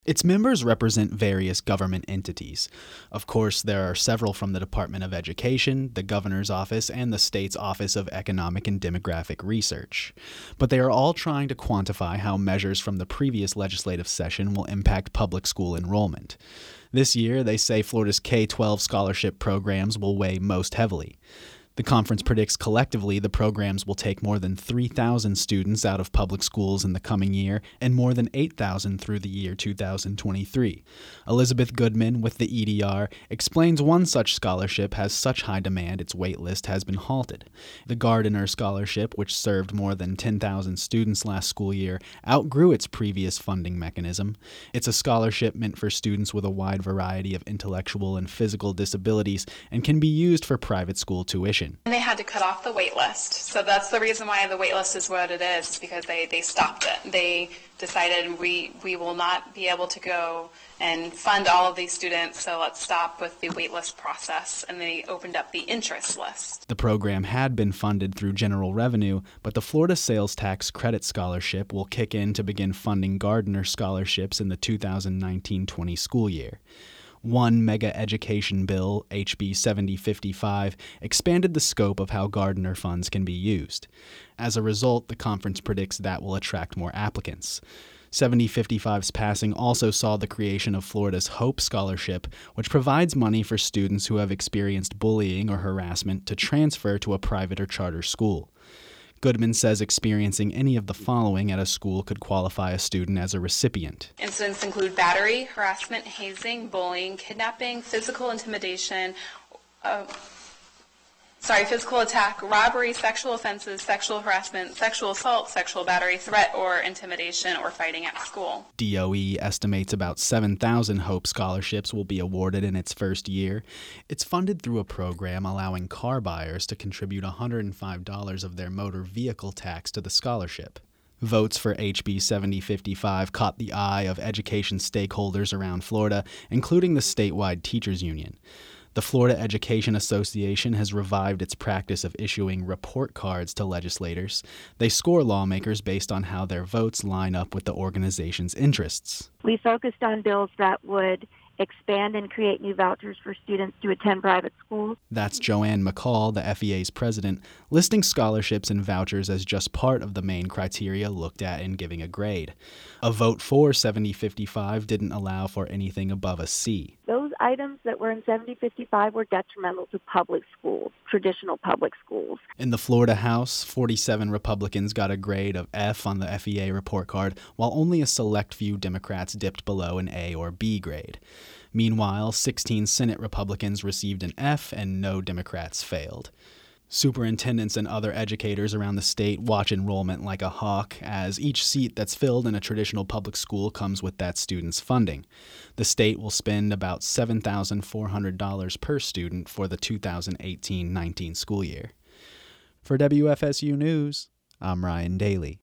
Its members represent various government entities. Of course, there are several from the Department of Education, the Governor's Office, and the state's Office of Economic and Demographic Research. But they are all trying to quantify how measures from the previous legislative session will impact public school enrollment. This year, they say Florida's K-12 scholarship programs will weigh most heavily. The conference predicts collectively the programs will take more than 3,000 students out of public schools in the coming year and more than 8,000 through the year 2023. Elizabeth Goodman with the EDR explains one such scholarship has such high demand its wait list has been halted. The Gardiner Scholarship, which served more than 10,000 students last school year, outgrew its previous funding mechanism. It's a scholarship meant for students with a wide variety of intellectual and physical disabilities and can be used for private school tuition. And they had to cut off the wait list. So that's the reason why the wait list is what it is because they stopped it. They decided we will not be able to go and fund all of these students, so let's stop with the wait list process. And they opened up the interest list. The program had been funded through general revenue, but the Florida Sales Tax Credit Scholarship will kick in to begin funding Gardiner scholarships in the 2019-20 school year. One mega education bill, HB 7055, expanded the scope of how Gardiner funds can be used. As a result, the conference predicts that will attract more applicants. 7055's passing also saw the creation of Florida's Hope Scholarship, which provides money for students who have experienced bullying or harassment to transfer to a private or charter school. Goodman says experiencing any of the following at a school could qualify a student as a recipient. Incidents include battery, harassment, hazing, bullying, kidnapping, physical intimidation, physical attack, robbery, sexual offenses, sexual harassment, sexual assault, sexual battery, threat, or intimidation, or fighting at school. DOE estimates about 7,000 Hope scholarships will be awarded in its first year. It's funded through a program allowing car buyers to contribute $105 of their motor vehicle tax to the scholarship. Votes for HB 7055 caught the eye of education stakeholders around Florida, including the statewide teachers union. The Florida Education Association has revived its practice of issuing report cards to legislators. They score lawmakers based on how their votes line up with the organization's interests. We focused on bills that would expand and create new vouchers for students to attend private schools. That's Joanne McCall, the FEA's president, listing scholarships and vouchers as just part of the main criteria looked at in giving a grade. A vote for 7055 didn't allow for anything above a C. Those items that were in 7055 were detrimental to public schools, traditional public schools. In the Florida House, 47 Republicans got a grade of F on the FEA report card, while only a select few Democrats dipped below an A or B grade. Meanwhile, 16 Senate Republicans received an F and no Democrats failed. Superintendents and other educators around the state watch enrollment like a hawk, as each seat that's filled in a traditional public school comes with that student's funding. The state will spend about $7,400 per student for the 2018-19 school year. For WFSU News, I'm Ryan Daly.